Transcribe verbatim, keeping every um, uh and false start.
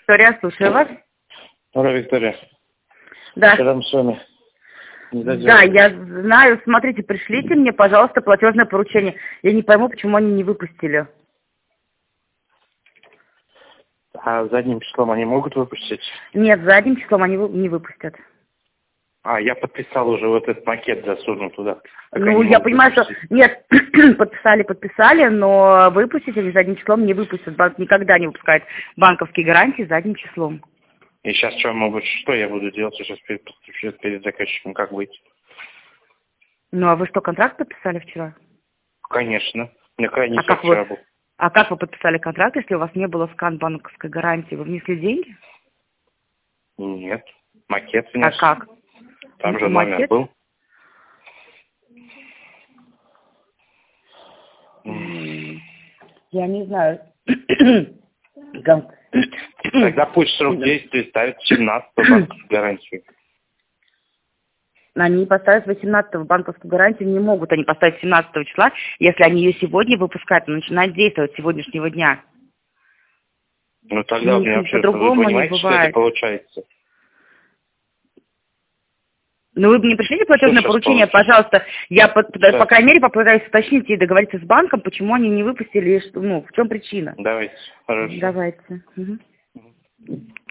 Виктория, слушаю вас. Ура, Виктория. Да. Когда мы с вами не Да, я знаю. Смотрите, пришлите мне, пожалуйста, платежное поручение. Я не пойму, почему они не выпустили. А задним числом они могут выпустить? Нет, задним числом они вы- не выпустят. А, я подписал уже вот этот макет, засунул туда. Так Ну, они я могут понимаю, выпустить. что... Нет, подписали, подписали, но выпустить они задним числом не выпустят. Банк никогда не выпускает банковские гарантии задним числом. И сейчас что, могут, что я буду делать сейчас перед, перед, перед заказчиком, как быть? Ну, а вы что, контракт подписали вчера? Конечно. У меня крайний А срок как вчера вы... был. А как вы подписали контракт, если у вас не было скан банковской гарантии? Вы внесли деньги? Нет. Макет А внес. как? Там же Макет? номер был. М, Я не знаю. Гам- Тогда пусть срок действия ставит семнадцатую банковскую гарантию. Они не поставят восемнадцатого банковскую гарантию, не могут они поставить семнадцатого числа, если они ее сегодня выпускают, она начинает действовать с сегодняшнего дня. Ну тогда у меня Ну, вообще, вы по-другому не понимаете, что это бывает. получается? Ну, вы мне пришлите Что платежное сейчас поручение, получится? пожалуйста. Я, по, по Сейчас. крайней мере, попытаюсь уточнить и договориться с банком, почему они не выпустили, и что, ну, в чем причина. Давайте. Хорошо. Давайте. Мгм.